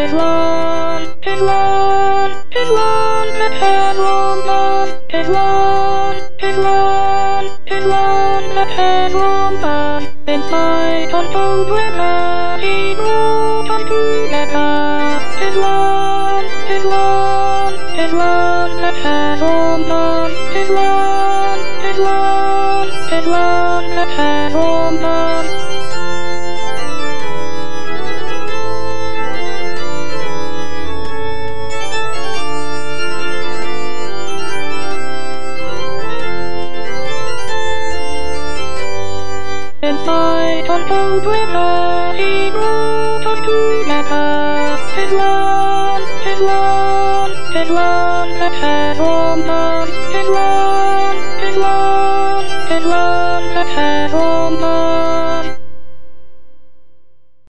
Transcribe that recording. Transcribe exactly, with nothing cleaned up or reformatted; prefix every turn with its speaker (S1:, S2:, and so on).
S1: is one, is one, is one that has woman, is one, is one, is one that has woman. Inside on umbrella, he wrote on together. Is one, is one, is one that has woman, is one, is one, is one that has woman. Inside on umbrella, he wrote us together. Is one, is one, is one that has woman. Is one, is one, is one that has woman.